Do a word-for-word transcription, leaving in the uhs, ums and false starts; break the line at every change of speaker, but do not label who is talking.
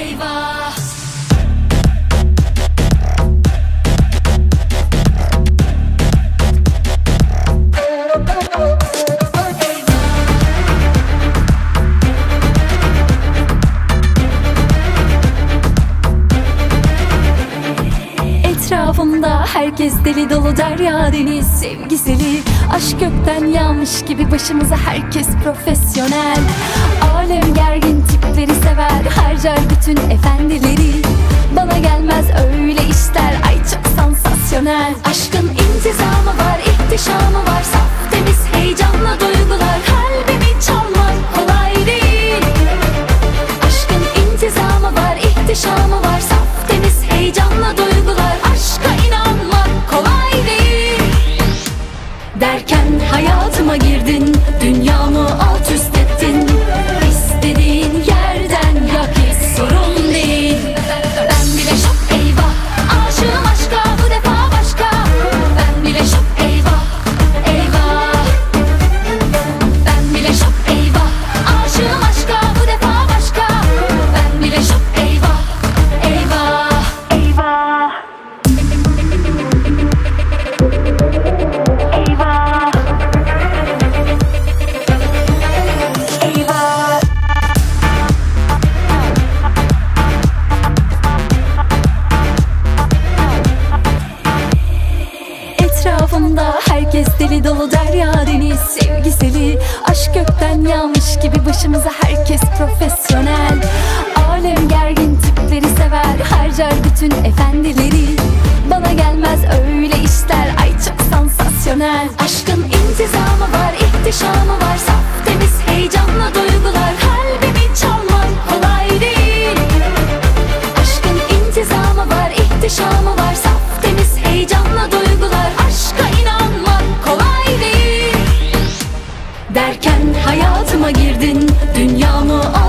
eyvah.
Etrafımda herkes deli dolu, derya deniz sevgiseli. Aşk gökten yağmış gibi başımıza, herkes profesyonel. Alem gergin tipleri sever, harcar bütün efendileri. Bana gelmez öyle işler, ay çok sansasyonel. Aşkın intizamı var, ihtişamı var, saf temiz heyecanla duygular. Kalbimi çalmak kolay değil. Aşkın intizamı var, ihtişamı var, saf temiz heyecanla duygular. Aşka inanmak kolay değil. Derken hayatıma girdin, dünyamı alt üst ettin. İstediğin yerden yak, hiç sorun değil. Ben bile şok, eyvah, aşığım aşka, bu defa başka. Ben bile şok, eyvah, eyvah. Ben bile şok, eyvah, aşığım aşka, bu defa başka. Ben bile şok, eyvah, eyvah, eyvah. Etrafımda herkes deli dolu, derya deniz sevgiseli. Aşk gökten yağmış gibi başımıza, herkes profesyonel. Alem gergin tipleri sever, harcar bütün efendileri. Bana gelmez öyle işler, ay çok sansasyonel. Aşkın intizamı var, ihtişamı var, saf temiz heyecanla duygular. Kalbimi çalmak kolay değil. Aşkın intizamı var, ihtişamı var, saf temiz heyecanla duygular. Aşka inanmak kolay değil. Derken hayatıma girdin, dünyamı